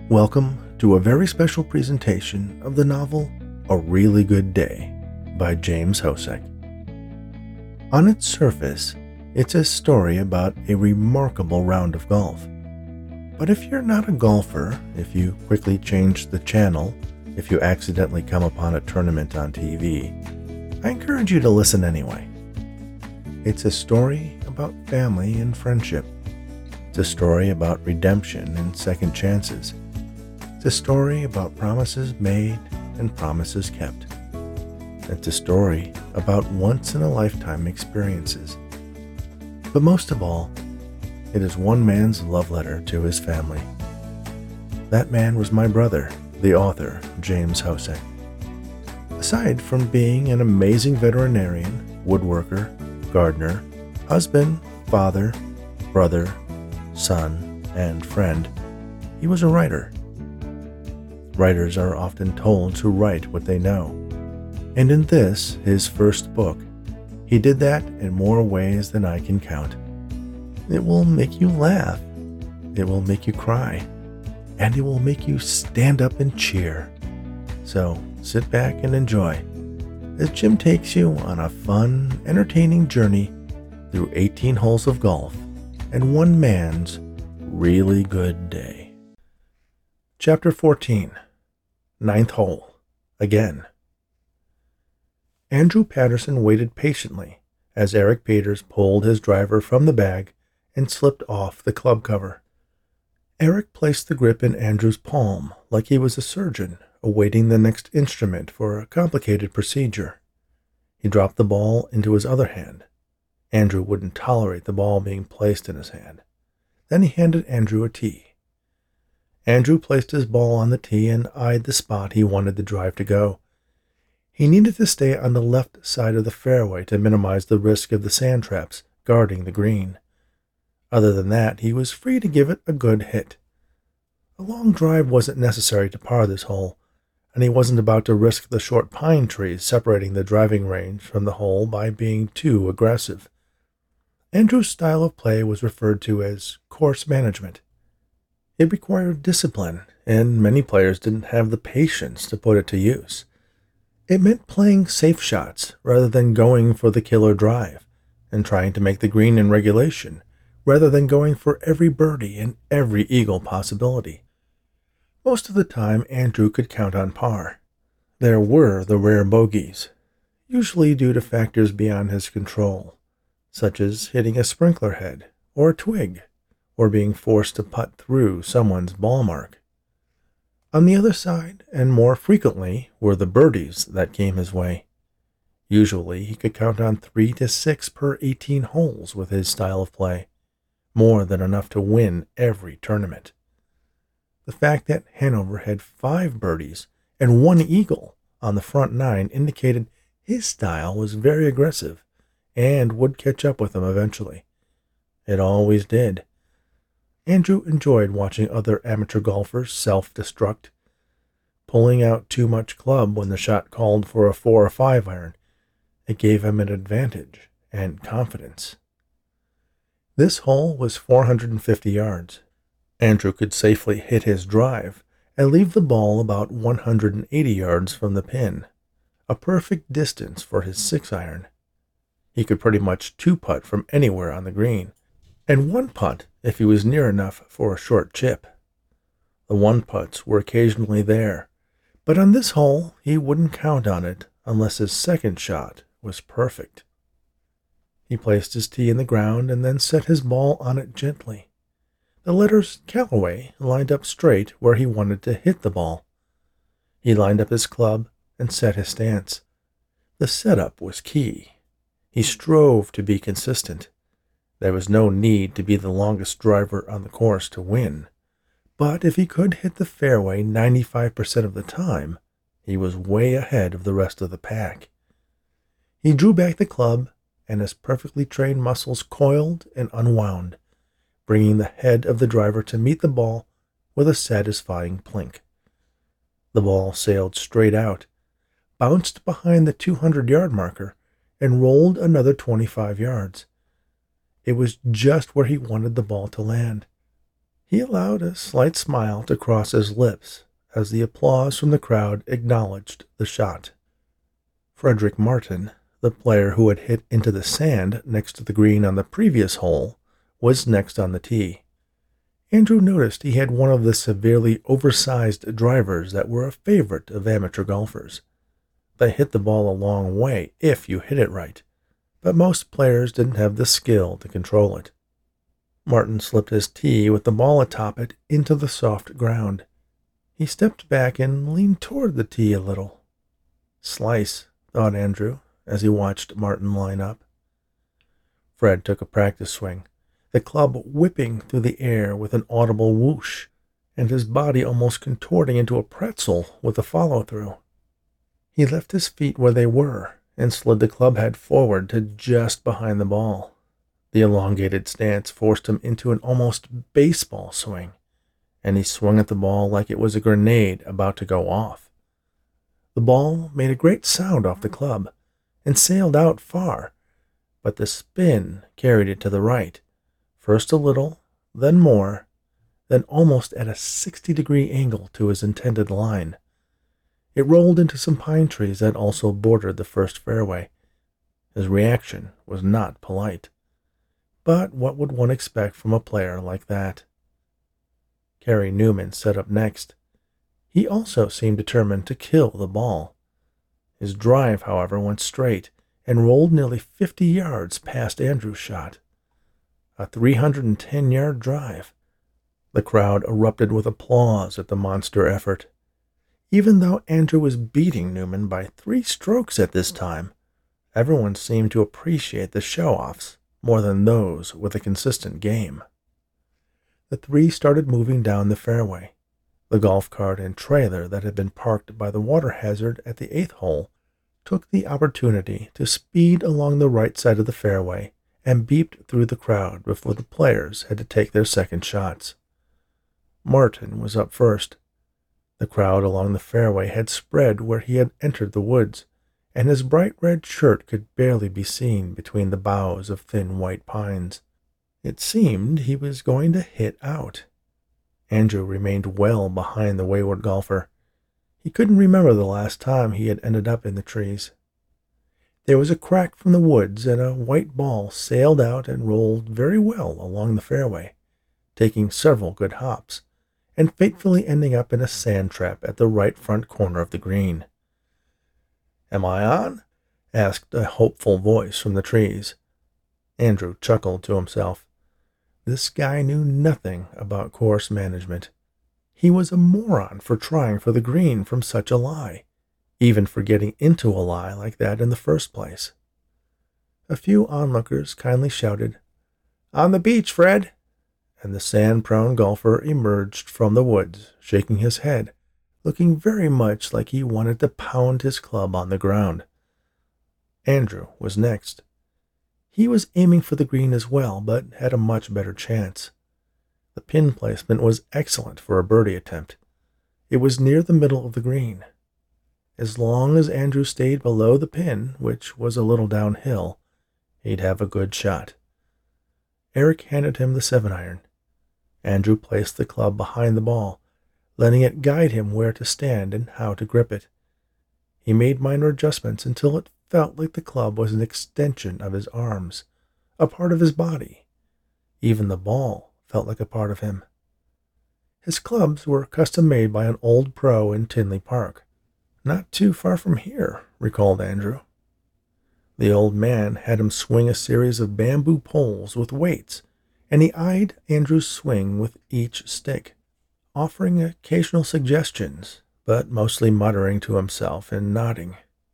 Welcome to a very special presentation of the novel A Really Good Day by James Hosek. On its surface, it's a story about a remarkable round of golf. But if you're not a golfer, if you quickly change the channel, if you accidentally come upon a tournament on TV, I encourage you to listen anyway. It's a story about family and friendship. It's a story about redemption and second chances. It's a story about promises made and promises kept. It's a story about once-in-a-lifetime experiences. But most of all, it is one man's love letter to his family. That man was my brother, the author, James Hosek. Aside from being an amazing veterinarian, woodworker, gardener, husband, father, brother, son, and friend, he was a writer. Writers are often told to write what they know. And in this, his first book, he did that in more ways than I can count. It will make you laugh, it will make you cry, and it will make you stand up and cheer. So sit back and enjoy as Jim takes you on a fun, entertaining journey through 18 holes of golf and one man's really good day. Chapter 14. Ninth hole. Again. Andrew Patterson waited patiently as Eric Peters pulled his driver from the bag and slipped off the club cover. Eric placed the grip in Andrew's palm like he was a surgeon awaiting the next instrument for a complicated procedure. He dropped the ball into his other hand. Andrew wouldn't tolerate the ball being placed in his hand. Then he handed Andrew a tee. Andrew placed his ball on the tee and eyed the spot he wanted the drive to go. He needed to stay on the left side of the fairway to minimize the risk of the sand traps guarding the green. Other than that, he was free to give it a good hit. A long drive wasn't necessary to par this hole, and he wasn't about to risk the short pine trees separating the driving range from the hole by being too aggressive. Andrew's style of play was referred to as course management. It required discipline, and many players didn't have the patience to put it to use. It meant playing safe shots rather than going for the killer drive, and trying to make the green in regulation rather than going for every birdie and every eagle possibility. Most of the time, Andrew could count on par. There were the rare bogeys, usually due to factors beyond his control, such as hitting a sprinkler head or a twig, or being forced to putt through someone's ball mark. On the other side, and more frequently, were the birdies that came his way. Usually, he could count on 3 to 6 per 18 holes with his style of play, more than enough to win every tournament. The fact that Hanover had 5 birdies and 1 eagle on the front 9 indicated his style was very aggressive and would catch up with him eventually. It always did. Andrew enjoyed watching other amateur golfers self-destruct, pulling out too much club when the shot called for a 4 or 5 iron. It gave him an advantage and confidence. This hole was 450 yards. Andrew could safely hit his drive and leave the ball about 180 yards from the pin, a perfect distance for his 6 iron. He could pretty much 2-putt from anywhere on the green, and 1-putt if he was near enough for a short chip. The 1-putts were occasionally there, but on this hole he wouldn't count on it unless his second shot was perfect. He placed his tee in the ground and then set his ball on it gently. The letters Callaway lined up straight where he wanted to hit the ball. He lined up his club and set his stance. The setup was key. He strove to be consistent. There was no need to be the longest driver on the course to win, but if he could hit the fairway 95% of the time, he was way ahead of the rest of the pack. He drew back the club, and his perfectly trained muscles coiled and unwound, bringing the head of the driver to meet the ball with a satisfying plink. The ball sailed straight out, bounced behind the 200-yard marker, and rolled another 25 yards. It was just where he wanted the ball to land. He allowed a slight smile to cross his lips as the applause from the crowd acknowledged the shot. Frederick Martin, the player who had hit into the sand next to the green on the previous hole, was next on the tee. Andrew noticed he had one of the severely oversized drivers that were a favorite of amateur golfers. They hit the ball a long way if you hit it right, but most players didn't have the skill to control it. Martin slipped his tee with the ball atop it into the soft ground. He stepped back and leaned toward the tee a little. Slice, thought Andrew, as he watched Martin line up. Fred took a practice swing, the club whipping through the air with an audible whoosh, and his body almost contorting into a pretzel with the follow-through. He left his feet where they were and slid the club head forward to just behind the ball. The elongated stance forced him into an almost baseball swing, and he swung at the ball like it was a grenade about to go off. The ball made a great sound off the club and sailed out far, but the spin carried it to the right, first a little, then more, then almost at a 60-degree angle to his intended line. It rolled into some pine trees that also bordered the first fairway. His reaction was not polite. But what would one expect from a player like that? Gary Newman set up next. He also seemed determined to kill the ball. His drive, however, went straight and rolled nearly 50 yards past Andrew's shot. A 310-yard drive. The crowd erupted with applause at the monster effort. Even though Andrew was beating Newman by 3 strokes at this time, everyone seemed to appreciate the show-offs more than those with a consistent game. The 3 started moving down the fairway. The golf cart and trailer that had been parked by the water hazard at the 8th hole took the opportunity to speed along the right side of the fairway and beeped through the crowd before the players had to take their second shots. Martin was up first. The crowd along the fairway had spread where he had entered the woods, and his bright red shirt could barely be seen between the boughs of thin white pines. It seemed he was going to hit out. Andrew remained well behind the wayward golfer. He couldn't remember the last time he had ended up in the trees. There was a crack from the woods, and a white ball sailed out and rolled very well along the fairway, taking several good hops, and fatefully ending up in a sand trap at the right front corner of the green. "Am I on?" asked a hopeful voice from the trees. Andrew chuckled to himself. This guy knew nothing about course management. He was a moron for trying for the green from such a lie, even for getting into a lie like that in the first place. A few onlookers kindly shouted, "On the beach, Fred!" and the sand-prone golfer emerged from the woods, shaking his head, looking very much like he wanted to pound his club on the ground. Andrew was next. He was aiming for the green as well, but had a much better chance. The pin placement was excellent for a birdie attempt. It was near the middle of the green. As long as Andrew stayed below the pin, which was a little downhill, he'd have a good shot. Eric handed him the 7-iron. Andrew placed the club behind the ball, letting it guide him where to stand and how to grip it. He made minor adjustments until it felt like the club was an extension of his arms, a part of his body. Even the ball felt like a part of him. His clubs were custom made by an old pro in Tinley Park. Not too far from here, recalled Andrew. The old man had him swing a series of bamboo poles with weights, and he eyed Andrew's swing with each stick, offering occasional suggestions, but mostly muttering to himself and nodding.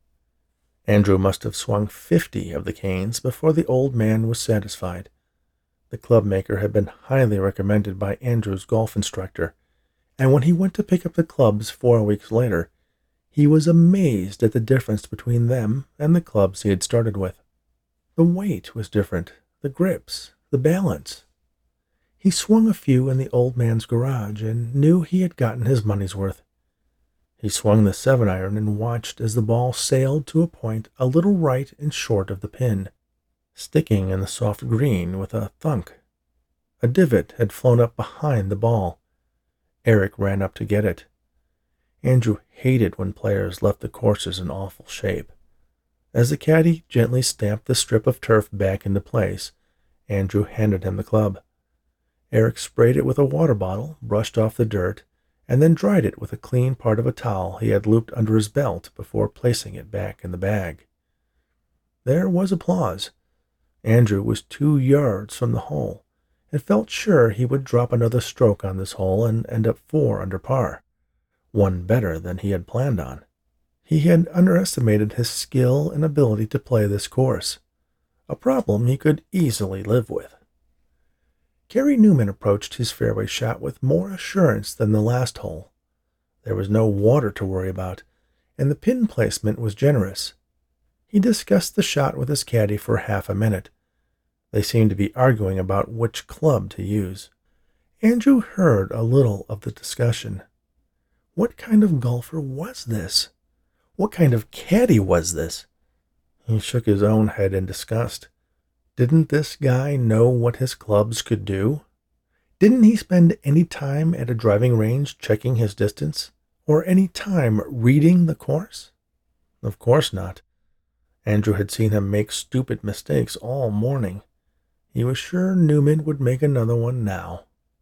Andrew must have swung 50 of the canes before the old man was satisfied. The clubmaker had been highly recommended by Andrew's golf instructor, and when he went to pick up the clubs 4 weeks later, he was amazed at the difference between them and the clubs he had started with. The weight was different, the grips, the balance. He swung a few in the old man's garage and knew he had gotten his money's worth. He swung the 7-iron and watched as the ball sailed to a point a little right and short of the pin, sticking in the soft green with a thunk. A divot had flown up behind the ball. Eric ran up to get it. Andrew hated when players left the courses in awful shape. As the caddy gently stamped the strip of turf back into place, Andrew handed him the club. Eric sprayed it with a water bottle, brushed off the dirt, and then dried it with a clean part of a towel he had looped under his belt before placing it back in the bag. There was applause. Andrew was 2 yards from the hole, and felt sure he would drop another stroke on this hole and end up 4 under par, one better than he had planned on. He had underestimated his skill and ability to play this course, a problem he could easily live with. Gary Newman approached his fairway shot with more assurance than the last hole. There was no water to worry about, and the pin placement was generous. He discussed the shot with his caddy for half a minute. They seemed to be arguing about which club to use. Andrew heard a little of the discussion. What kind of golfer was this? What kind of caddy was this? He shook his own head in disgust. Didn't this guy know what his clubs could do? Didn't he spend any time at a driving range checking his distance, or any time reading the course? Of course not. Andrew had seen him make stupid mistakes all morning. He was sure Newman would make another one now.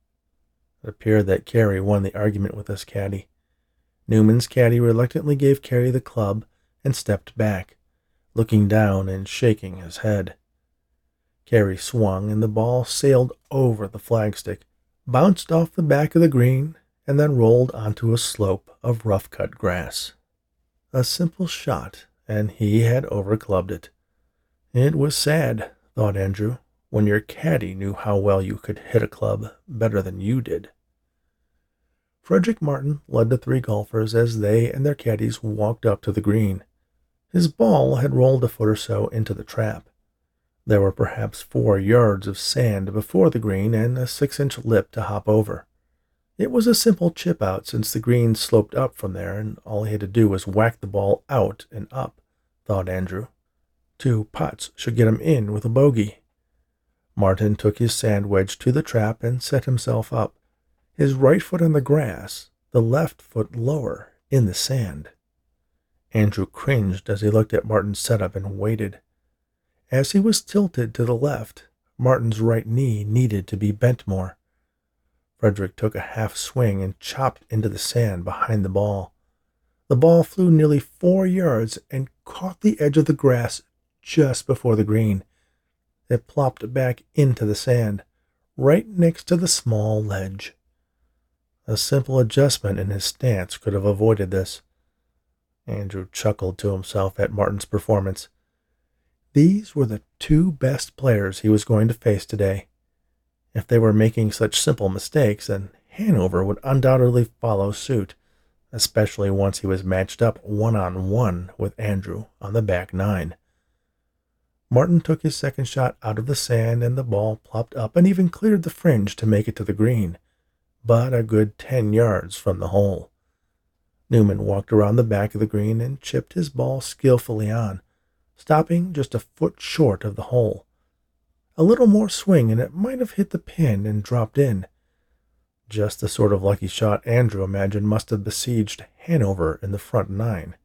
It appeared that Carey won the argument with his caddy. Newman's caddy reluctantly gave Carey the club and stepped back, looking down and shaking his head. Carey swung, and the ball sailed over the flagstick, bounced off the back of the green, and then rolled onto a slope of rough-cut grass. A simple shot, and he had overclubbed it. It was sad, thought Andrew, when your caddy knew how well you could hit a club better than you did. Frederick Martin led the 3 golfers as they and their caddies walked up to the green. His ball had rolled a foot or so into the trap. There were perhaps 4 yards of sand before the green and a 6-inch lip to hop over. It was a simple chip out since the green sloped up from there, and all he had to do was whack the ball out and up, thought Andrew. 2 putts should get him in with a bogey. Martin took his sand wedge to the trap and set himself up, his right foot on the grass, the left foot lower in the sand. Andrew cringed as he looked at Martin's setup and waited. As he was tilted to the left, Martin's right knee needed to be bent more. Frederick took a half swing and chopped into the sand behind the ball. The ball flew nearly 4 yards and caught the edge of the grass just before the green. It plopped back into the sand, right next to the small ledge. A simple adjustment in his stance could have avoided this. Andrew chuckled to himself at Martin's performance. These were the 2 best players he was going to face today. If they were making such simple mistakes, then Hanover would undoubtedly follow suit, especially once he was matched up 1-on-1 with Andrew on the back 9. Martin took his second shot out of the sand, and the ball plopped up and even cleared the fringe to make it to the green, but a good 10 yards from the hole. Newman walked around the back of the green and chipped his ball skillfully on, stopping just a foot short of the hole. A little more swing and it might have hit the pin and dropped in. Just the sort of lucky shot Andrew imagined must have besieged Hanover in the front 9.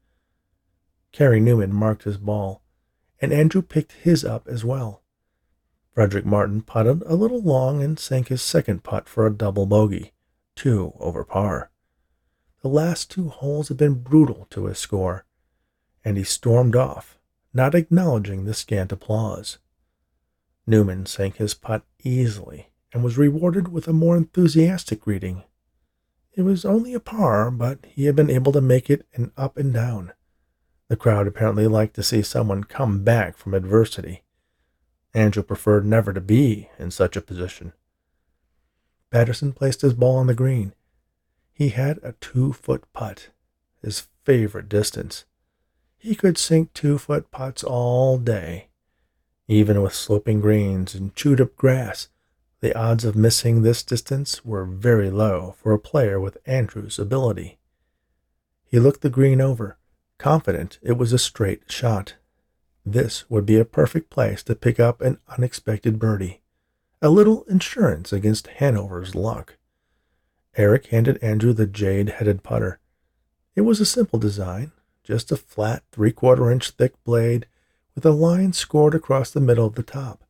Carey Newman marked his ball, and Andrew picked his up as well. Frederick Martin putted a little long and sank his second putt for a double bogey, 2 over par. The last 2 holes had been brutal to his score, and he stormed off, not acknowledging the scant applause. Newman sank his putt easily and was rewarded with a more enthusiastic greeting. It was only a par, but he had been able to make it an up and down. The crowd apparently liked to see someone come back from adversity. Andrew preferred never to be in such a position. Patterson placed his ball on the green. He had a 2-foot putt, his favorite distance. He could sink 2-foot putts all day. Even with sloping greens and chewed-up grass, the odds of missing this distance were very low for a player with Andrew's ability. He looked the green over, confident it was a straight shot. This would be a perfect place to pick up an unexpected birdie, a little insurance against Hanover's luck. Eric handed Andrew the jade-headed putter. It was a simple design, just a flat 3/4-inch thick blade with a line scored across the middle of the top,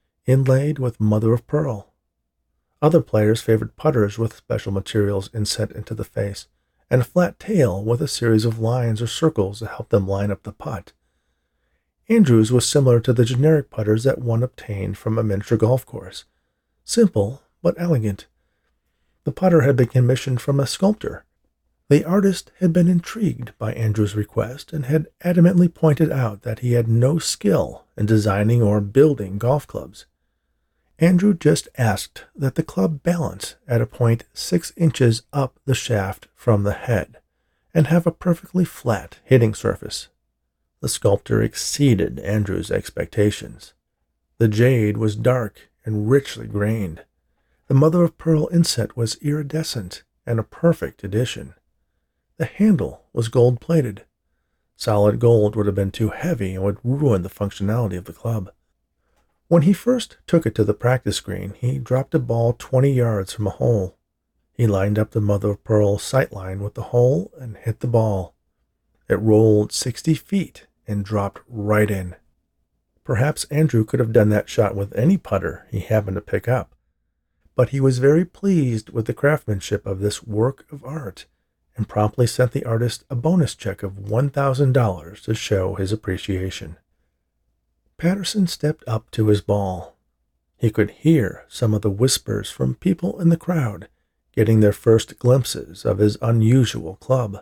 inlaid with mother of pearl. Other players favored putters with special materials inset into the face, and a flat tail with a series of lines or circles to help them line up the putt. Andrew's was similar to the generic putters that one obtained from a miniature golf course. Simple, but elegant. The putter had been commissioned from a sculptor. The artist had been intrigued by Andrew's request and had adamantly pointed out that he had no skill in designing or building golf clubs. Andrew just asked that the club balance at a point 6 inches up the shaft from the head and have a perfectly flat hitting surface. The sculptor exceeded Andrew's expectations. The jade was dark and richly grained. The mother-of-pearl inset was iridescent and a perfect addition. The handle was gold-plated. Solid gold would have been too heavy and would ruin the functionality of the club. When he first took it to the practice green, he dropped a ball 20 yards from a hole. He lined up the mother-of-pearl sightline with the hole and hit the ball. It rolled 60 feet and dropped right in. Perhaps Andrew could have done that shot with any putter he happened to pick up, but he was very pleased with the craftsmanship of this work of art and promptly sent the artist a bonus check of $1,000 to show his appreciation. Patterson stepped up to his ball. He could hear some of the whispers from people in the crowd, getting their first glimpses of his unusual club.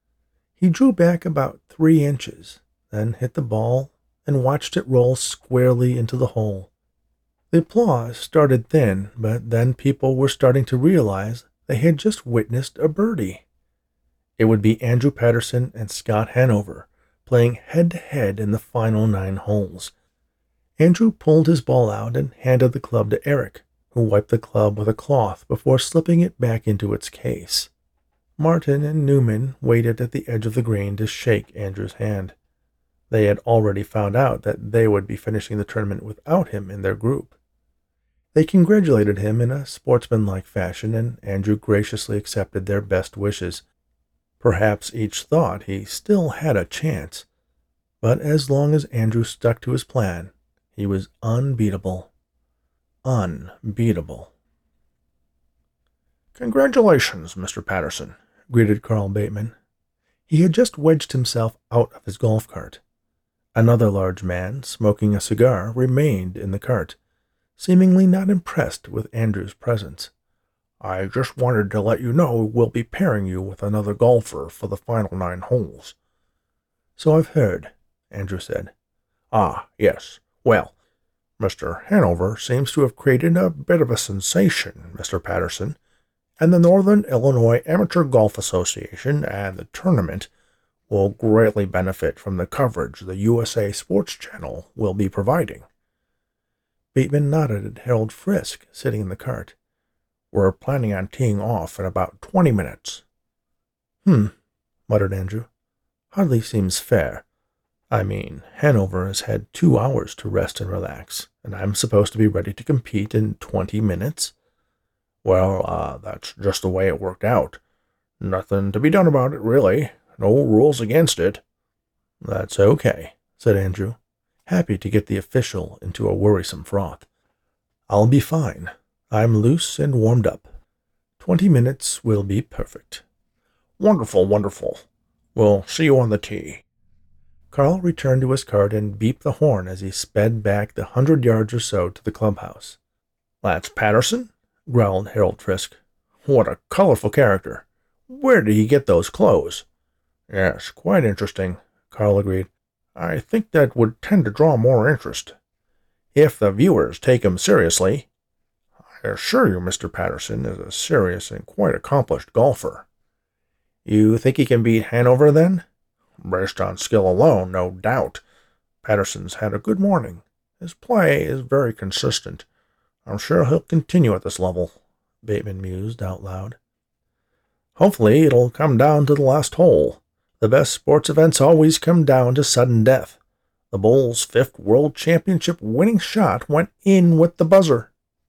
He drew back about 3 inches, then hit the ball and watched it roll squarely into the hole. The applause started thin, but then people were starting to realize they had just witnessed a birdie. It would be Andrew Patterson and Scott Hanover playing head-to-head in the final 9 holes. Andrew pulled his ball out and handed the club to Eric, who wiped the club with a cloth before slipping it back into its case. Martin and Newman waited at the edge of the green to shake Andrew's hand. They had already found out that they would be finishing the tournament without him in their group. They congratulated him in a sportsmanlike fashion, and Andrew graciously accepted their best wishes. Perhaps each thought he still had a chance, but as long as Andrew stuck to his plan, he was unbeatable. Unbeatable. "Congratulations, Mr. Patterson," greeted Carl Bateman. He had just wedged himself out of his golf cart. Another large man, smoking a cigar, remained in the cart, seemingly not impressed with Andrew's presence. "I just wanted to let you know we'll be pairing you with another golfer for the final 9 holes." "So I've heard," Andrew said. "Ah, yes. Well, Mr. Hanover seems to have created a bit of a sensation, Mr. Patterson, and the Northern Illinois Amateur Golf Association and the tournament will greatly benefit from the coverage the USA Sports Channel will be providing." Bateman nodded at Harold Frisk, sitting in the cart. "We're planning on teeing off in about 20 minutes. Muttered Andrew. "Hardly seems fair. I mean, Hanover has had 2 hours to rest and relax, and I'm supposed to be ready to compete in 20 minutes? Well, that's just the way it worked out. Nothing to be done about it, really. No rules against it." "That's okay," said Andrew, happy to get the official into a worrisome froth. "I'll be fine. I'm loose and warmed up. 20 minutes will be perfect." "Wonderful, wonderful. We'll see you on the tee." Carl returned to his cart and beeped the horn as he sped back the 100 yards or so to the clubhouse. "That's Patterson?" growled Harold Frisk. "What a colorful character. Where did he get those clothes?" "Yes, quite interesting," Carl agreed. "I think that would tend to draw more interest if the viewers take him seriously. I assure you Mr. Patterson is a serious and quite accomplished golfer." "You think he can beat Hanover, then?" "Based on skill alone, no doubt. Patterson's had a good morning. His play is very consistent. I'm sure he'll continue at this level," Bateman mused out loud. "Hopefully it'll come down to the last hole. The best sports events always come down to sudden death. The Bulls' 5th World Championship winning shot went in with the buzzer."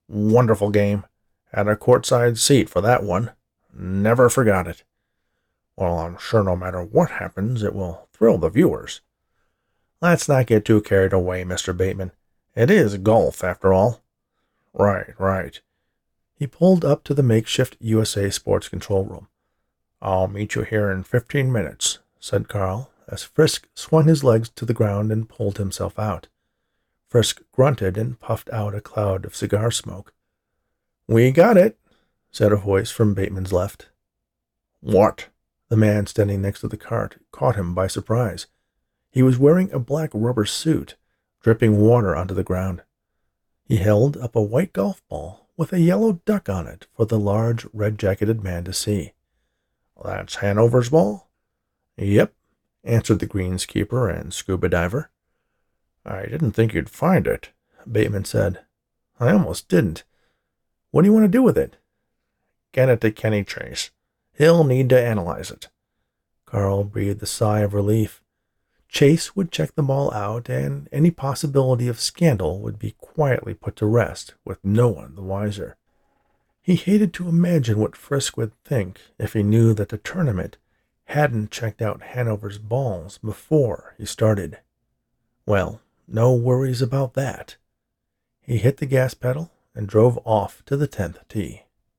Wonderful game. Had a courtside seat for that one. Never forgot it. Well, I'm sure no matter what happens, it will thrill the viewers. Let's not get too carried away, Mr. Bateman. It is golf, after all. Right. He pulled up to the makeshift USA Sports Control Room. I'll meet you here in 15 minutes, said Carl, as Frisk swung his legs to the ground and pulled himself out. Frisk grunted and puffed out a cloud of cigar smoke. We got it, said a voice from Bateman's left. What? The man standing next to the cart caught him by surprise. He was wearing a black rubber suit, dripping water onto the ground. He held up a white golf ball with a yellow duck on it for the large, red-jacketed man to see. That's Hanover's ball? Yep, answered the greenskeeper and scuba diver. I didn't think you'd find it, Bateman said. I almost didn't. What do you want to do with it? Get it to Kenny Chase. He'll need to analyze it. Carl breathed a sigh of relief. Chase would check the ball out, and any possibility of scandal would be quietly put to rest, with no one the wiser. He hated to imagine what Frisk would think if he knew that the tournament hadn't checked out Hanover's balls before he started. Well, no worries about that. He hit the gas pedal and drove off to the 10th tee.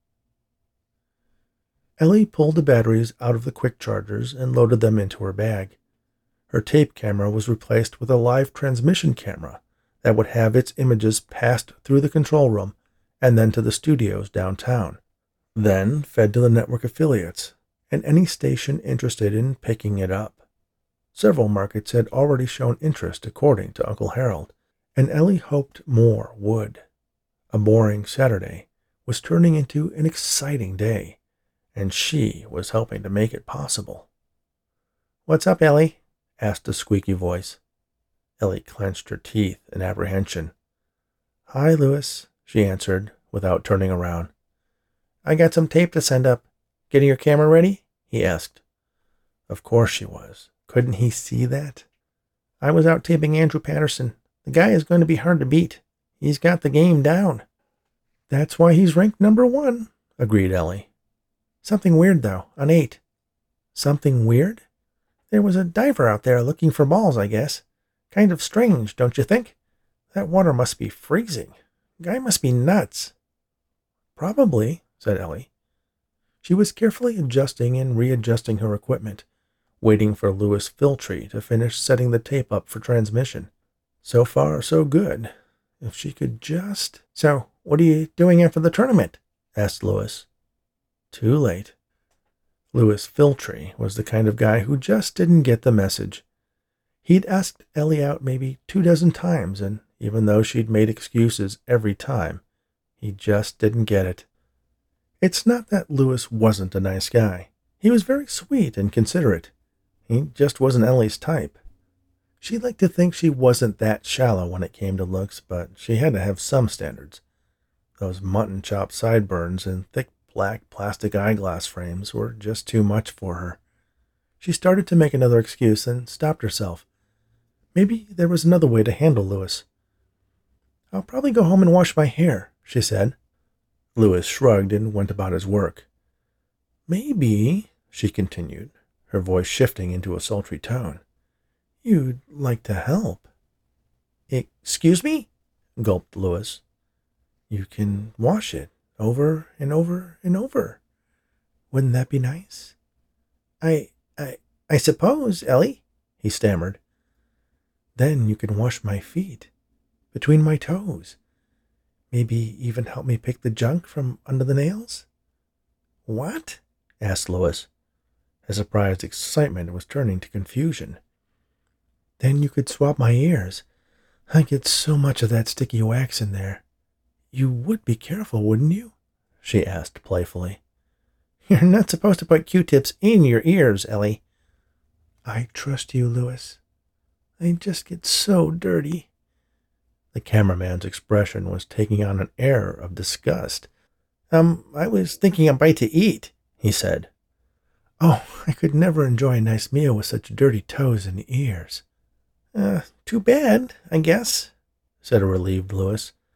Ellie pulled the batteries out of the quick chargers and loaded them into her bag. Her tape camera was replaced with a live transmission camera that would have its images passed through the control room and then to the studios downtown, then fed to the network affiliates and any station interested in picking it up. Several markets had already shown interest, according to Uncle Harold, and Ellie hoped more would. A boring Saturday was turning into an exciting day, and she was helping to make it possible. "What's up, Ellie?" asked a squeaky voice. Ellie clenched her teeth in apprehension. "Hi, Lewis," she answered, without turning around. "I got some tape to send up. Getting your camera ready?" he asked. Of course she was. Couldn't he see that? "I was out taping Andrew Patterson. The guy is going to be hard to beat. He's got the game down." "That's why he's ranked number 1, agreed Ellie. "Something weird, though, on 8. "Something weird?" "There was a diver out there looking for balls, I guess. Kind of strange, don't you think? That water must be freezing. Guy must be nuts." "Probably," said Ellie. She was carefully adjusting and readjusting her equipment, waiting for Louis Filtree to finish setting the tape up for transmission. So far, so good. If she could just... "So, what are you doing after the tournament?" asked Louis. Too late. Louis Filtree was the kind of guy who just didn't get the message. He'd asked Ellie out maybe 24 times, and even though she'd made excuses every time, he just didn't get it. It's not that Louis wasn't a nice guy. He was very sweet and considerate. He just wasn't Ellie's type. She liked to think she wasn't that shallow when it came to looks, but she had to have some standards. Those mutton chop sideburns and thick black plastic eyeglass frames were just too much for her. She started to make another excuse and stopped herself. Maybe there was another way to handle Louis. "I'll probably go home and wash my hair," she said. Louis shrugged and went about his work. "Maybe," she continued, her voice shifting into a sultry tone, "you'd like to help." "Excuse me?" gulped Louis. "You can wash it over and over and over. Wouldn't that be nice?" I suppose, Ellie," he stammered. "Then you can wash my feet, between my toes. Maybe even help me pick the junk from under the nails?" "What?" asked Louis. His surprised excitement was turning to confusion. "Then you could swab my ears. I get so much of that sticky wax in there. You would be careful, wouldn't you?" she asked playfully. "You're not supposed to put Q-tips in your ears, Ellie." "I trust you, Louis. I just get so dirty." The cameraman's expression was taking on an air of disgust. I was thinking a bite to eat," he said. "Oh, I could never enjoy a nice meal with such dirty toes and ears." Too bad, I guess," said a relieved Louis.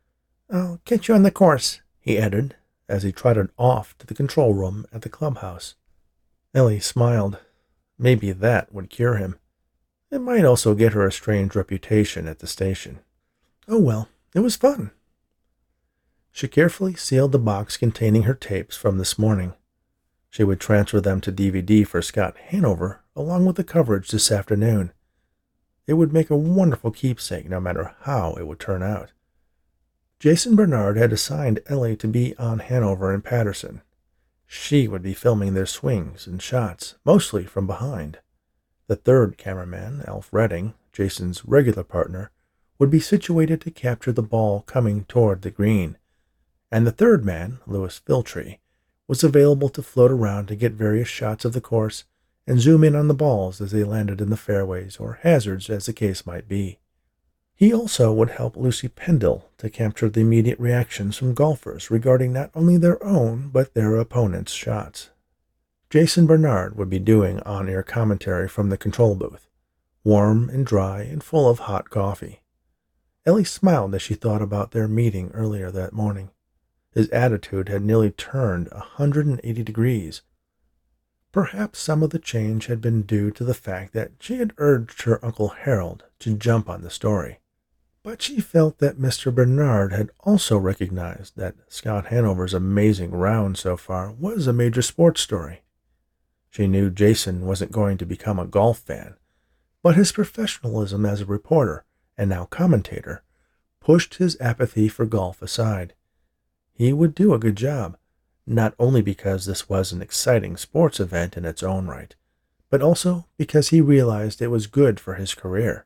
I'll catch you on the course, he added, as he trotted off to the control room at the clubhouse. Ellie smiled. Maybe that would cure him. It might also get her a strange reputation at the station. Oh well, it was fun. She carefully sealed the box containing her tapes from this morning. She would transfer them to DVD for Scott Hanover along with the coverage this afternoon. It would make a wonderful keepsake no matter how it would turn out. Jason Bernard had assigned Ellie to be on Hanover and Patterson. She would be filming their swings and shots, mostly from behind. The third cameraman, Alf Redding, Jason's regular partner, would be situated to capture the ball coming toward the green, and the third man, Louis Filtree, was available to float around to get various shots of the course and zoom in on the balls as they landed in the fairways or hazards as the case might be. He also would help Lucy Pendle to capture the immediate reactions from golfers regarding not only their own but their opponents' shots. Jason Bernard would be doing on-air commentary from the control booth, warm and dry and full of hot coffee. Ellie smiled as she thought about their meeting earlier that morning. His attitude had nearly turned 180 degrees. Perhaps some of the change had been due to the fact that she had urged her Uncle Harold to jump on the story. But she felt that Mr. Bernard had also recognized that Scott Hanover's amazing round so far was a major sports story. She knew Jason wasn't going to become a golf fan, but his professionalism as a reporter, and now commentator, pushed his apathy for golf aside. He would do a good job, not only because this was an exciting sports event in its own right, but also because he realized it was good for his career.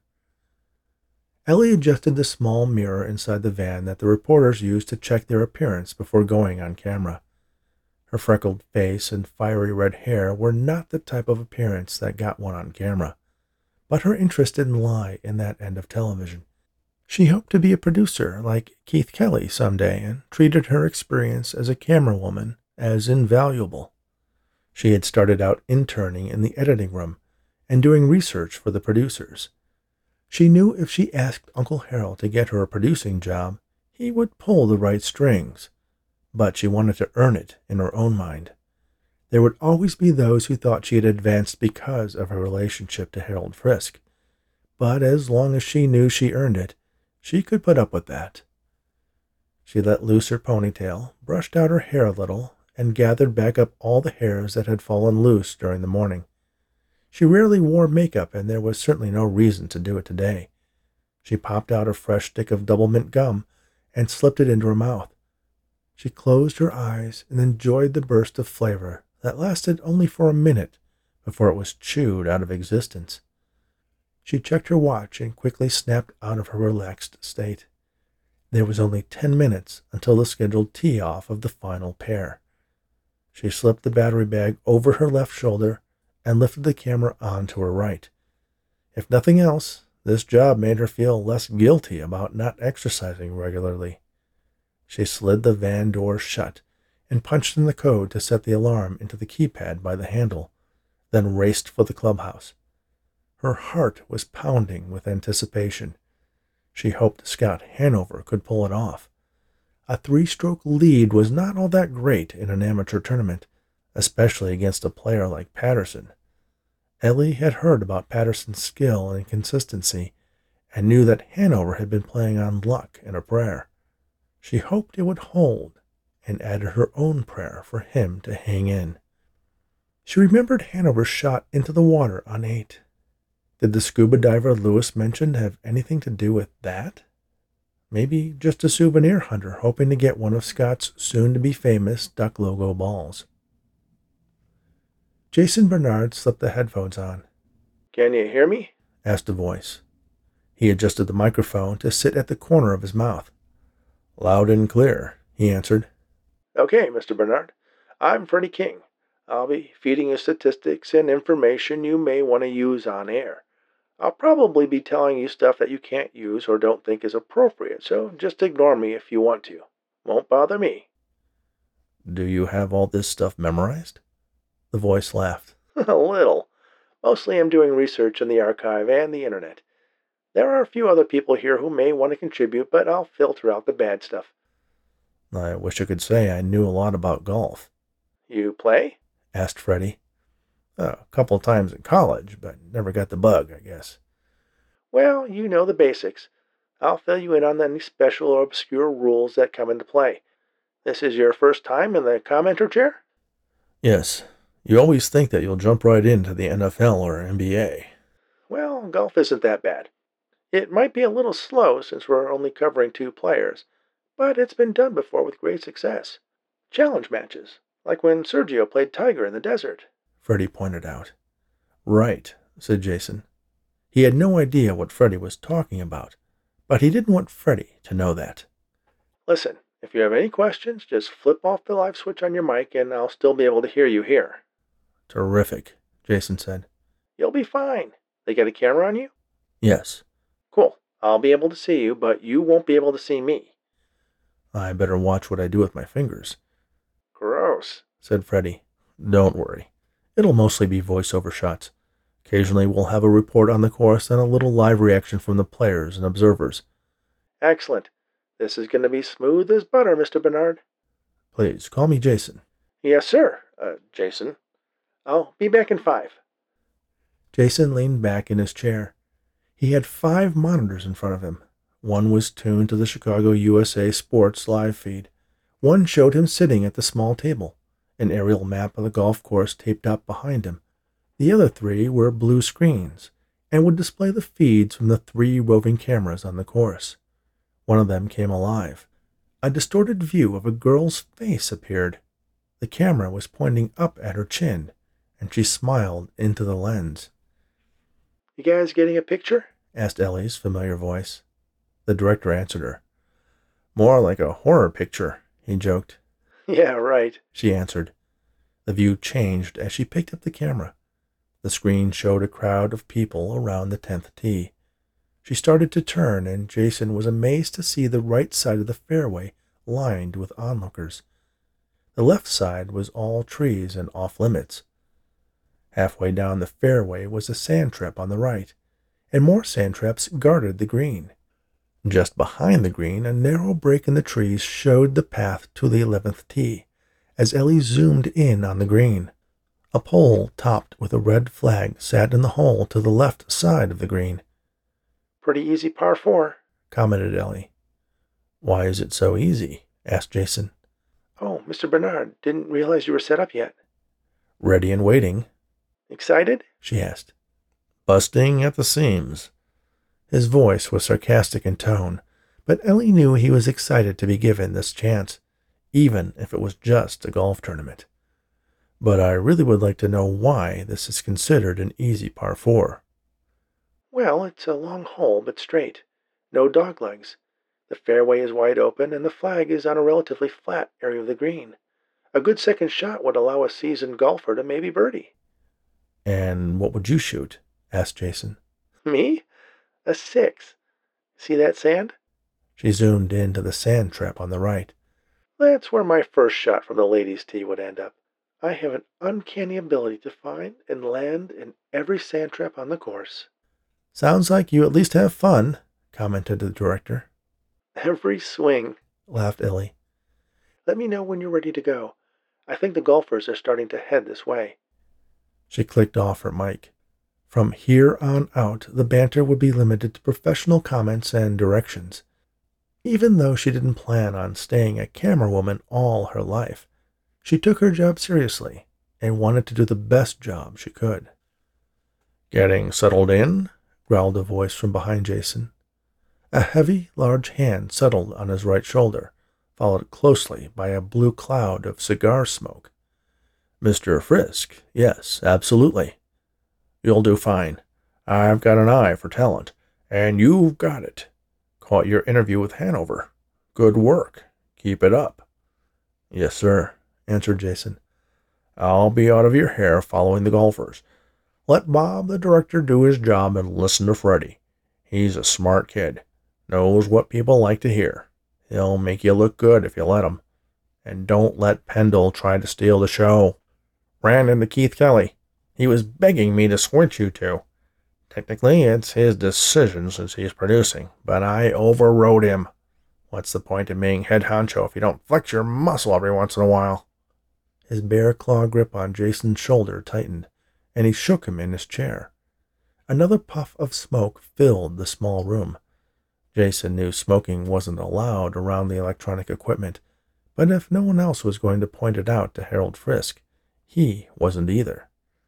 Ellie adjusted the small mirror inside the van that the reporters used to check their appearance before going on camera. Her freckled face and fiery red hair were not the type of appearance that got one on camera, but her interest didn't lie in that end of television. She hoped to be a producer like Keith Kelly someday and treated her experience as a camerawoman as invaluable. She had started out interning in the editing room and doing research for the producers. She knew if she asked Uncle Harold to get her a producing job, he would pull the right strings, but she wanted to earn it in her own mind. There would always be those who thought she had advanced because of her relationship to Harold Frisk, but as long as she knew she earned it, she could put up with that. She let loose her ponytail, brushed out her hair a little, and gathered back up all the hairs that had fallen loose during the morning. She rarely wore makeup, and there was certainly no reason to do it today. She popped out a fresh stick of double mint gum and slipped it into her mouth. She closed her eyes and enjoyed the burst of flavor that lasted only for a minute before it was chewed out of existence. She checked her watch and quickly snapped out of her relaxed state. There was only 10 minutes until the scheduled tee-off of the final pair. She slipped the battery bag over her left shoulder and lifted the camera on to her right. If nothing else, this job made her feel less guilty about not exercising regularly. She slid the van door shut and punched in the code to set the alarm into the keypad by the handle, then raced for the clubhouse. Her heart was pounding with anticipation. She hoped Scott Hanover could pull it off. A 3-stroke lead was not all that great in an amateur tournament, especially against a player like Patterson. Ellie had heard about Patterson's skill and consistency, and knew that Hanover had been playing on luck and a prayer. She hoped it would hold, and added her own prayer for him to hang in. She remembered Hanover's shot into the water on 8. Did the scuba diver Lewis mentioned have anything to do with that? Maybe just a souvenir hunter hoping to get one of Scott's soon-to-be-famous duck logo balls. Jason Bernard slipped the headphones on. "Can you hear me?" asked a voice. He adjusted the microphone to sit at the corner of his mouth. "Loud and clear," he answered. "Okay, Mr. Bernard. I'm Freddie King. I'll be feeding you statistics and information you may want to use on air. I'll probably be telling you stuff that you can't use or don't think is appropriate, so just ignore me if you want to. Won't bother me." "Do you have all this stuff memorized?" The voice laughed. "A little. Mostly I'm doing research in the archive and the internet. There are a few other people here who may want to contribute, but I'll filter out the bad stuff. I wish I could say I knew a lot about golf. You play? Asked Freddie. A couple times in college, but never got the bug, I guess. Well, you know the basics. I'll fill you in on any special or obscure rules that come into play. This is your first time in the commenter chair? Yes. You always think that you'll jump right into the NFL or NBA. Well, golf isn't that bad. It might be a little slow since we're only covering 2 players, but it's been done before with great success. Challenge matches, like when Sergio played Tiger in the desert. Freddie pointed out. Right, said Jason. He had no idea what Freddie was talking about, but he didn't want Freddie to know that. Listen, if you have any questions, just flip off the live switch on your mic and I'll still be able to hear you here. Terrific, Jason said. You'll be fine. They got a camera on you? Yes. Cool. I'll be able to see you, but you won't be able to see me. I better watch what I do with my fingers. Gross, said Freddie. Don't worry. It'll mostly be voiceover shots. Occasionally we'll have a report on the course and a little live reaction from the players and observers. Excellent. This is going to be smooth as butter, Mr. Bernard. Please, call me Jason. Yes, sir, Jason. I'll be back in 5. Jason leaned back in his chair. He had 5 monitors in front of him. One was tuned to the Chicago USA Sports live feed. One showed him sitting at the small table, an aerial map of the golf course taped up behind him. The other 3 were blue screens and would display the feeds from the 3 roving cameras on the course. One of them came alive. A distorted view of a girl's face appeared. The camera was pointing up at her chin, and she smiled into the lens. You guys getting a picture? Asked Ellie's familiar voice. The director answered her. More like a horror picture, he joked. Yeah, right, she answered. The view changed as she picked up the camera. The screen showed a crowd of people around the 10th tee. She started to turn, and Jason was amazed to see the right side of the fairway lined with onlookers. The left side was all trees and off-limits. Halfway down the fairway was a sand trap on the right, and more sand traps guarded the green. Just behind the green, a narrow break in the trees showed the path to the 11th tee, as Ellie zoomed in on the green. A pole topped with a red flag sat in the hole to the left side of the green. Pretty easy par 4, commented Ellie. Why is it so easy? Asked Jason. Oh, Mr. Bernard, didn't realize you were set up yet. Ready and waiting. Excited? She asked. Busting at the seams. His voice was sarcastic in tone, but Ellie knew he was excited to be given this chance, even if it was just a golf tournament. But I really would like to know why this is considered an easy par 4. Well, it's a long hole, but straight. No doglegs. The fairway is wide open, and the flag is on a relatively flat area of the green. A good second shot would allow a seasoned golfer to maybe birdie. And what would you shoot? Asked Jason. Me? A 6. See that sand? She zoomed into the sand trap on the right. That's where my first shot from the ladies' tee would end up. I have an uncanny ability to find and land in every sand trap on the course. Sounds like you at least have fun, commented the director. Every swing, laughed Ellie. Let me know when you're ready to go. I think the golfers are starting to head this way. She clicked off her mic. From here on out, the banter would be limited to professional comments and directions. Even though she didn't plan on staying a camerawoman all her life, she took her job seriously and wanted to do the best job she could. Getting settled in? Growled a voice from behind Jason. A heavy, large hand settled on his right shoulder, followed closely by a blue cloud of cigar smoke. Mr. Frisk, yes, absolutely. You'll do fine. I've got an eye for talent, and you've got it. Caught your interview with Hanover. Good work. Keep it up. Yes, sir, answered Jason. I'll be out of your hair following the golfers. Let Bob, the director, do his job and listen to Freddie. He's a smart kid. Knows what people like to hear. He'll make you look good if you let him. And don't let Pendle try to steal the show. Ran into Keith Kelly. He was begging me to switch you two. Technically, it's his decision since he's producing, but I overrode him. What's the point in being head honcho if you don't flex your muscle every once in a while? His bare claw grip on Jason's shoulder tightened, and he shook him in his chair. Another puff of smoke filled the small room. Jason knew smoking wasn't allowed around the electronic equipment, but if no one else was going to point it out to Harold Frisk, he wasn't either.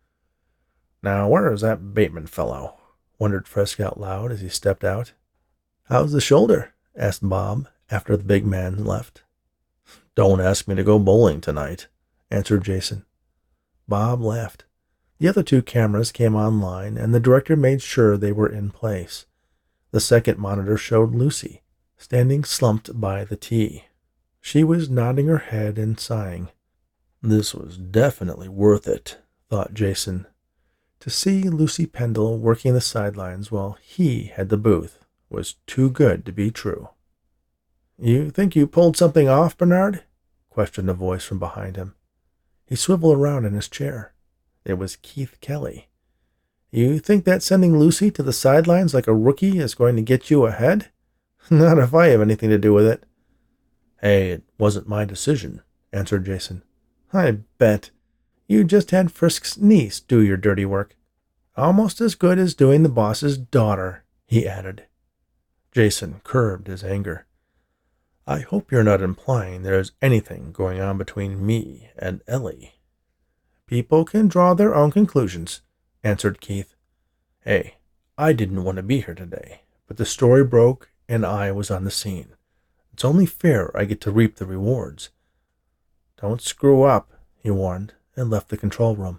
Now, where is that Bateman fellow? Wondered Frisk out loud as he stepped out. How's the shoulder? Asked Bob after the big man left. Don't ask me to go bowling tonight, answered Jason. Bob laughed. The other two cameras came online, and the director made sure they were in place. The second monitor showed Lucy, standing slumped by the tee. She was nodding her head and sighing. This was definitely worth it, thought Jason. To see Lucy Pendle working the sidelines while he had the booth was too good to be true. You think you pulled something off, Bernard? Questioned a voice from behind him. He swiveled around in his chair. It was Keith Kelly. You think that sending Lucy to the sidelines like a rookie is going to get you ahead? Not if I have anything to do with it. Hey, it wasn't my decision, answered Jason. I bet. You just had Frisk's niece do your dirty work. Almost as good as doing the boss's daughter, he added. Jason curbed his anger. I hope you're not implying there's anything going on between me and Ellie. People can draw their own conclusions, answered Keith. Hey, I didn't want to be here today, but the story broke and I was on the scene. It's only fair I get to reap the rewards. Don't screw up, he warned, and left the control room.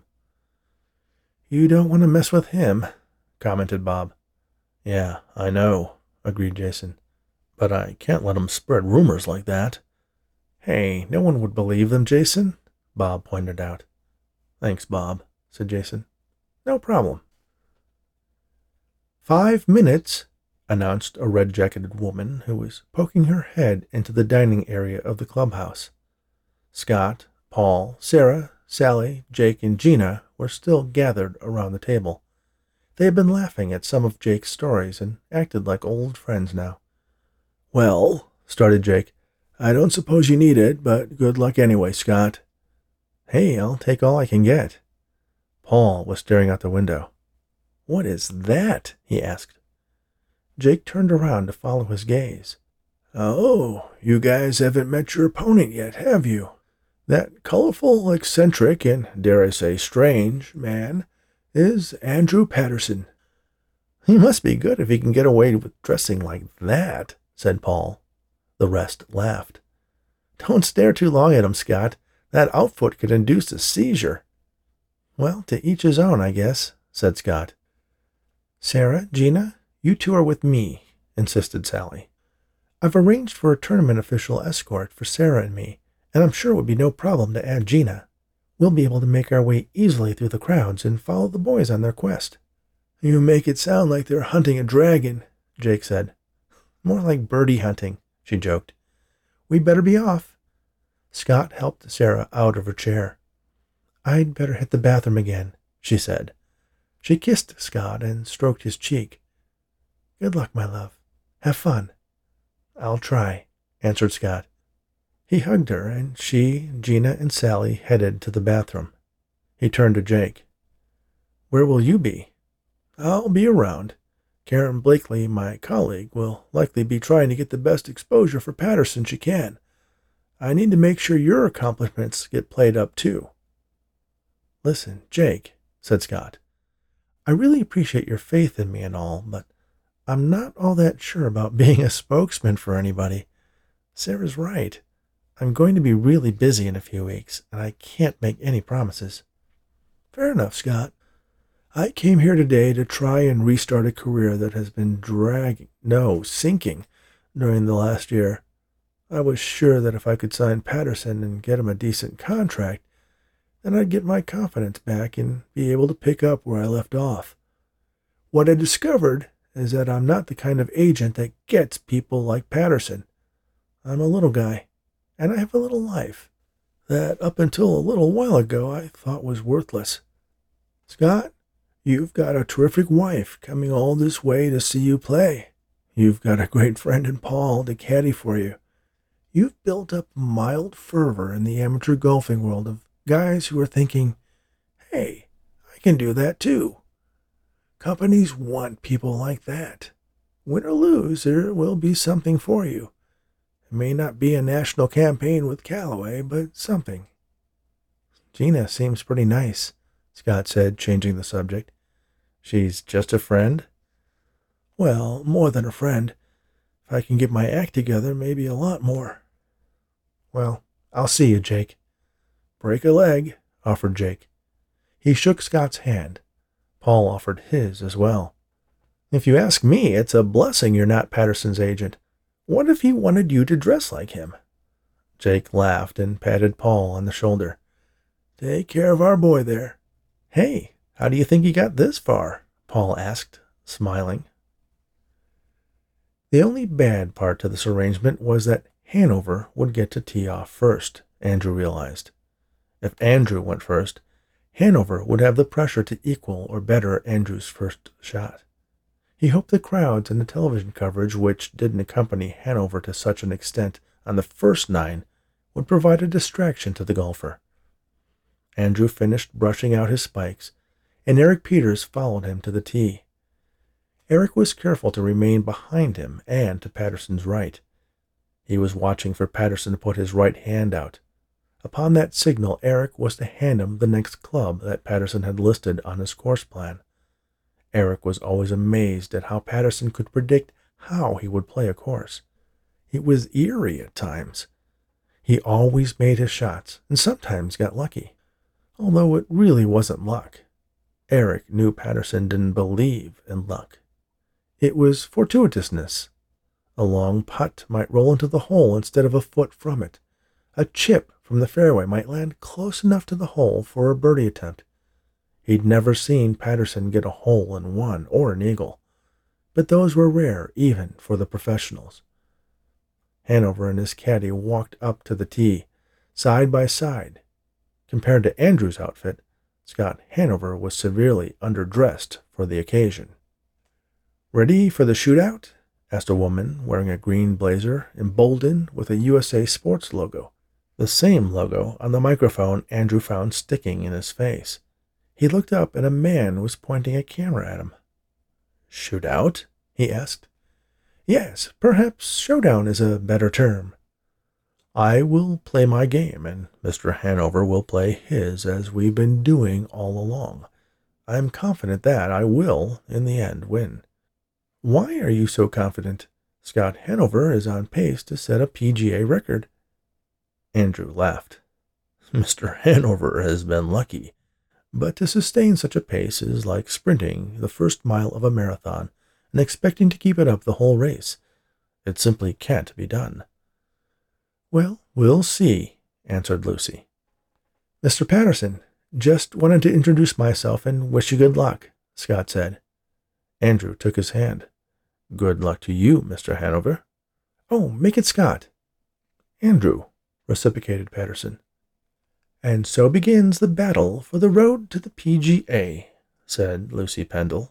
You don't want to mess with him, commented Bob. Yeah, I know, agreed Jason. But I can't let him spread rumors like that. Hey, no one would believe them, Jason, Bob pointed out. Thanks, Bob, said Jason. No problem. 5 minutes, announced a red-jacketed woman who was poking her head into the dining area of the clubhouse. Scott, Paul, Sarah, Sally, Jake, and Gina were still gathered around the table. They had been laughing at some of Jake's stories and acted like old friends now. Well, started Jake, I don't suppose you need it, but good luck anyway, Scott. Hey, I'll take all I can get. Paul was staring out the window. What is that? He asked. Jake turned around to follow his gaze. Oh, you guys haven't met your opponent yet, have you? That colorful, eccentric, and, dare I say, strange man is Andrew Patterson. He must be good if he can get away with dressing like that, said Paul. The rest laughed. Don't stare too long at him, Scott. That outfit could induce a seizure. Well, to each his own, I guess, said Scott. Sarah, Gina, you two are with me, insisted Sally. I've arranged for a tournament official escort for Sarah and me, and I'm sure it would be no problem to add Gina. We'll be able to make our way easily through the crowds and follow the boys on their quest. You make it sound like they're hunting a dragon, Jake said. More like birdie hunting, she joked. We'd better be off. Scott helped Sarah out of her chair. I'd better hit the bathroom again, she said. She kissed Scott and stroked his cheek. Good luck, my love. Have fun. I'll try, answered Scott. He hugged her, and she, Gina, and Sally headed to the bathroom. He turned to Jake. Where will you be? I'll be around. Karen Blakely, my colleague, will likely be trying to get the best exposure for Patterson she can. I need to make sure your accomplishments get played up, too. Listen, Jake, said Scott, I really appreciate your faith in me and all, but I'm not all that sure about being a spokesman for anybody. Sarah's right. I'm going to be really busy in a few weeks, and I can't make any promises. Fair enough, Scott. I came here today to try and restart a career that has been sinking during the last year. I was sure that if I could sign Patterson and get him a decent contract, then I'd get my confidence back and be able to pick up where I left off. What I discovered is that I'm not the kind of agent that gets people like Patterson. I'm a little guy, and I have a little life that up until a little while ago I thought was worthless. Scott, you've got a terrific wife coming all this way to see you play. You've got a great friend in Paul to caddy for you. You've built up mild fervor in the amateur golfing world of guys who are thinking, hey, I can do that too. Companies want people like that. Win or lose, there will be something for you. It may not be a national campaign with Callaway, but something. Gina seems pretty nice, Scott said, changing the subject. She's just a friend? Well, more than a friend. If I can get my act together, maybe a lot more. Well, I'll see you, Jake. Break a leg, offered Jake. He shook Scott's hand. Paul offered his as well. If you ask me, it's a blessing you're not Patterson's agent. What if he wanted you to dress like him? Jake laughed and patted Paul on the shoulder. Take care of our boy there. Hey, how do you think he got this far? Paul asked, smiling. The only bad part to this arrangement was that Hanover would get to tee off first, Andrew realized. If Andrew went first, Hanover would have the pressure to equal or better Andrew's first shot. He hoped the crowds and the television coverage which didn't accompany Hanover to such an extent on the first 9 would provide a distraction to the golfer. Andrew finished brushing out his spikes, and Eric Peters followed him to the tee. Eric was careful to remain behind him and to Patterson's right. He was watching for Patterson to put his right hand out. Upon that signal, Eric was to hand him the next club that Patterson had listed on his course plan. Eric was always amazed at how Patterson could predict how he would play a course. It was eerie at times. He always made his shots and sometimes got lucky, although it really wasn't luck. Eric knew Patterson didn't believe in luck. It was fortuitousness. A long putt might roll into the hole instead of a foot from it. A chip from the fairway might land close enough to the hole for a birdie attempt. He'd never seen Patterson get a hole-in-one or an eagle, but those were rare even for the professionals. Hanover and his caddy walked up to the tee, side by side. Compared to Andrew's outfit, Scott Hanover was severely underdressed for the occasion. "Ready for the shootout?" asked a woman wearing a green blazer emboldened with a USA Sports logo, the same logo on the microphone Andrew found sticking in his face. He looked up and a man was pointing a camera at him. "Shootout?" he asked. "Yes, perhaps showdown is a better term. I will play my game, and Mr. Hanover will play his, as we've been doing all along. I'm confident that I will, in the end, win." "Why are you so confident? Scott Hanover is on pace to set a PGA record." Andrew laughed. "Mr. Hanover has been lucky, but to sustain such a pace is like sprinting the first mile of a marathon and expecting to keep it up the whole race. It simply can't be done." "Well, we'll see," answered Lucy. "Mr. Patterson, just wanted to introduce myself and wish you good luck," Scott said. Andrew took his hand. "Good luck to you, Mr. Hanover." "Oh, make it Scott." "Andrew," reciprocated Patterson. "And so begins the battle for the road to the PGA," said Lucy Pendle.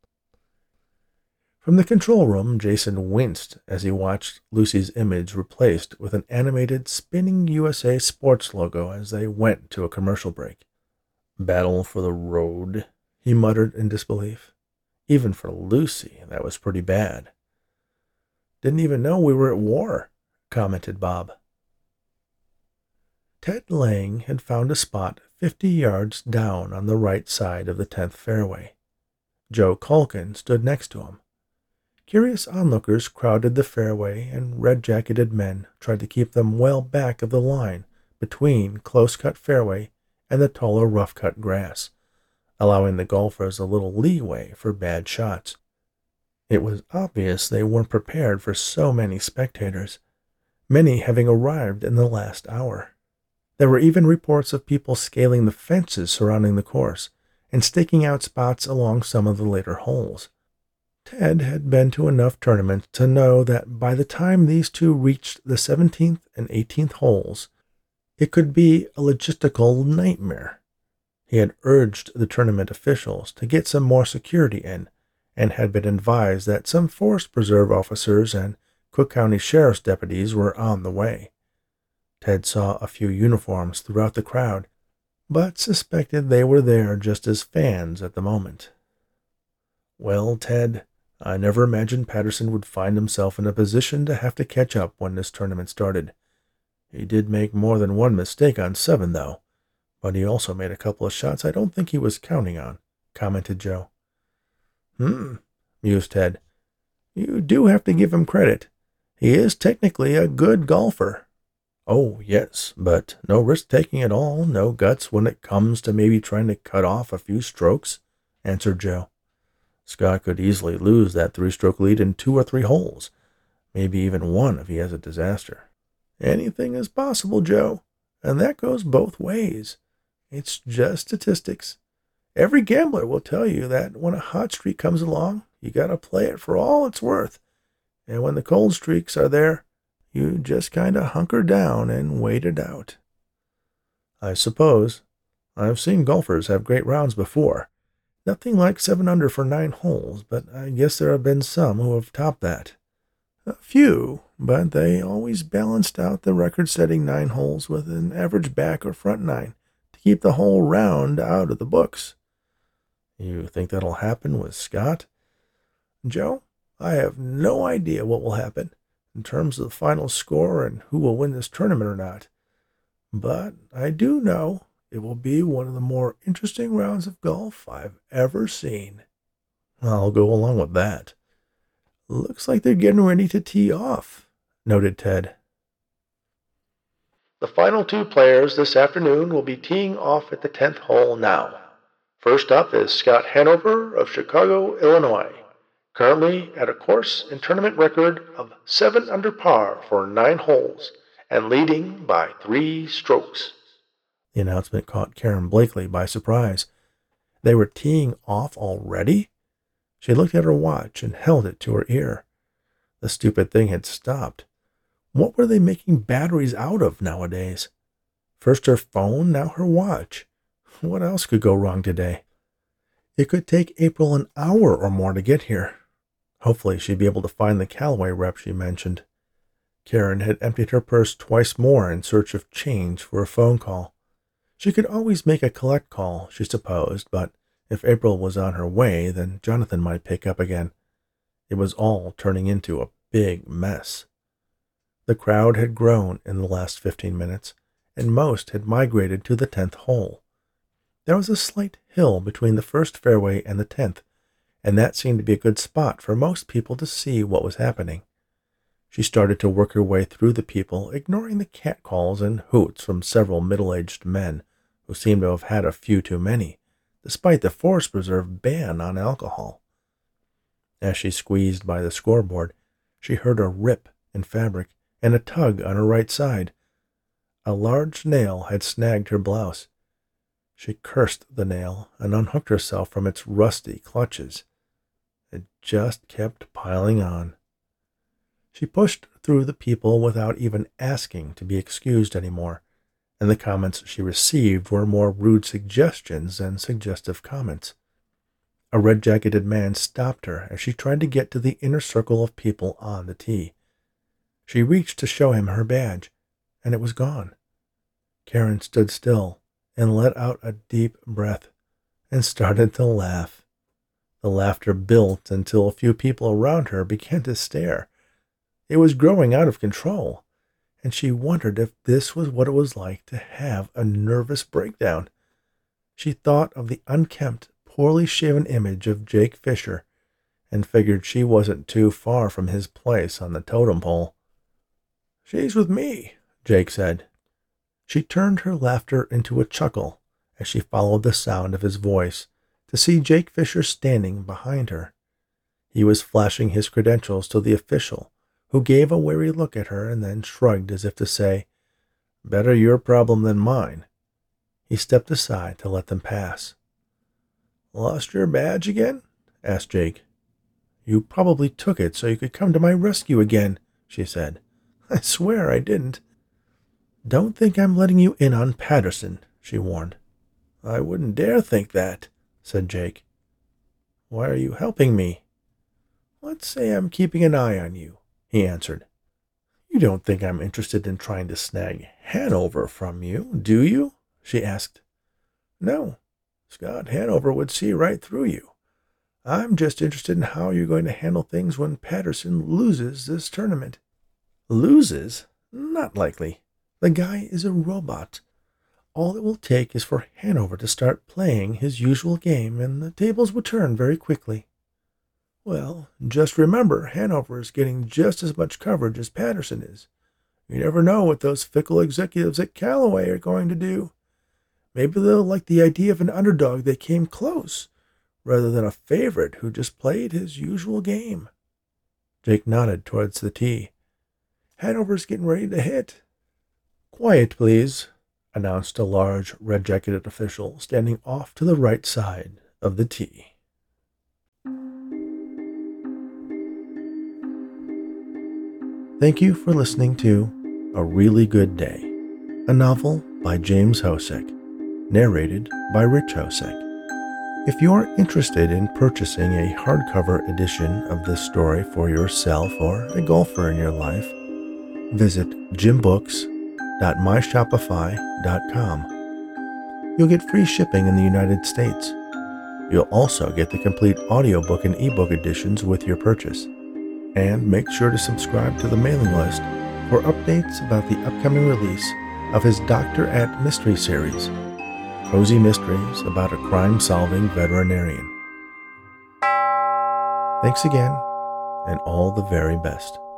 From the control room, Jason winced as he watched Lucy's image replaced with an animated spinning USA Sports logo as they went to a commercial break. "Battle for the road," he muttered in disbelief. Even for Lucy, that was pretty bad. "Didn't even know we were at war," commented Bob. Ted Lang had found a spot 50 yards down on the right side of the 10th fairway. Joe Culkin stood next to him. Curious onlookers crowded the fairway, and red-jacketed men tried to keep them well back of the line between close-cut fairway and the taller rough-cut grass, allowing the golfers a little leeway for bad shots. It was obvious they weren't prepared for so many spectators, many having arrived in the last hour. There were even reports of people scaling the fences surrounding the course and staking out spots along some of the later holes. Ted had been to enough tournaments to know that by the time these two reached the 17th and 18th holes, it could be a logistical nightmare. He had urged the tournament officials to get some more security in and had been advised that some Forest Preserve officers and Cook County Sheriff's deputies were on the way. Ted saw a few uniforms throughout the crowd, but suspected they were there just as fans at the moment. "Well, Ted, I never imagined Patterson would find himself in a position to have to catch up when this tournament started. He did make more than one mistake on 7, though, but he also made a couple of shots I don't think he was counting on," commented Joe. Mused Ted. "You do have to give him credit. He is technically a good golfer." "Oh, yes, but no risk-taking at all, no guts when it comes to maybe trying to cut off a few strokes," answered Joe. "Scott could easily lose that 3-stroke lead in 2 or 3 holes, maybe even 1 if he has a disaster." "Anything is possible, Joe, and that goes both ways. It's just statistics. Every gambler will tell you that when a hot streak comes along, you gotta play it for all it's worth. And when the cold streaks are there, you just kinda hunker down and wait it out." "I suppose. I've seen golfers have great rounds before. Nothing like 7 under for 9 holes, but I guess there have been some who have topped that." "A few, but they always balanced out the record-setting 9 holes with an average back or front 9 to keep the whole round out of the books." "You think that'll happen with Scott?" "Joe, I have no idea what will happen in terms of the final score and who will win this tournament or not. But I do know it will be one of the more interesting rounds of golf I've ever seen." "I'll go along with that." "Looks like they're getting ready to tee off," noted Ted. The final 2 players this afternoon will be teeing off at the 10th hole now. First up is Scott Hanover of Chicago, Illinois, currently at a course and tournament record of 7 under par for 9 holes and leading by 3 strokes. The announcement caught Karen Blakely by surprise. They were teeing off already? She looked at her watch and held it to her ear. The stupid thing had stopped. What were they making batteries out of nowadays? First her phone, now her watch. What else could go wrong today? It could take April an hour or more to get here. Hopefully she'd be able to find the Callaway rep she mentioned. Karen had emptied her purse twice more in search of change for a phone call. She could always make a collect call, she supposed, but if April was on her way, then Jonathan might pick up again. It was all turning into a big mess. The crowd had grown in the last 15 minutes, and most had migrated to the 10th hole. There was a slight hill between the first fairway and the 10th, and that seemed to be a good spot for most people to see what was happening. She started to work her way through the people, ignoring the catcalls and hoots from several middle-aged men who seemed to have had a few too many, despite the Forest Preserve ban on alcohol. As she squeezed by the scoreboard, she heard a rip in fabric and a tug on her right side. A large nail had snagged her blouse. She cursed the nail and unhooked herself from its rusty clutches. It just kept piling on. She pushed through the people without even asking to be excused anymore, and the comments she received were more rude suggestions than suggestive comments. A red-jacketed man stopped her as she tried to get to the inner circle of people on the tee. She reached to show him her badge, and it was gone. Karen stood still and let out a deep breath and started to laugh. The laughter built until a few people around her began to stare. It was growing out of control, and she wondered if this was what it was like to have a nervous breakdown. She thought of the unkempt, poorly shaven image of Jake Fisher and figured she wasn't too far from his place on the totem pole. "She's with me," Jake said. She turned her laughter into a chuckle as she followed the sound of his voice to see Jake Fisher standing behind her. He was flashing his credentials to the official, who gave a wary look at her and then shrugged as if to say, "Better your problem than mine." He stepped aside to let them pass. "Lost your badge again?" asked Jake. "You probably took it so you could come to my rescue again," she said. "I swear I didn't." "Don't think I'm letting you in on Patterson," she warned. "I wouldn't dare think that," said Jake. "Why are you helping me?" Let's say I'm keeping an eye on you, he answered. You don't think I'm interested in trying to snag Hanover from you, do you? She asked. No, Scott Hanover would see right through you. I'm just interested in how you're going to handle things when Patterson loses this tournament. Loses? Not likely. The guy is a robot. All it will take is for Hanover to start playing his usual game, and the tables will turn very quickly. Well, just remember, Hanover is getting just as much coverage as Patterson is. You never know what those fickle executives at Callaway are going to do. Maybe they'll like the idea of an underdog that came close, rather than a favorite who just played his usual game. Jake nodded towards the tee. Hanover's getting ready to hit. Quiet, please, announced a large, red-jacketed official standing off to the right side of the tee. Thank you for listening to A Really Good Day, a novel by James Hosek, narrated by Rich Hosek. If you are interested in purchasing a hardcover edition of this story for yourself or a golfer in your life, visit jimBooks.myshopify.com. You'll get free shipping in the United States. You'll also get the complete audiobook and ebook editions with your purchase. And make sure to subscribe to the mailing list for updates about the upcoming release of his Doctor at Mystery series, cozy mysteries about a crime-solving veterinarian. Thanks again, and all the very best.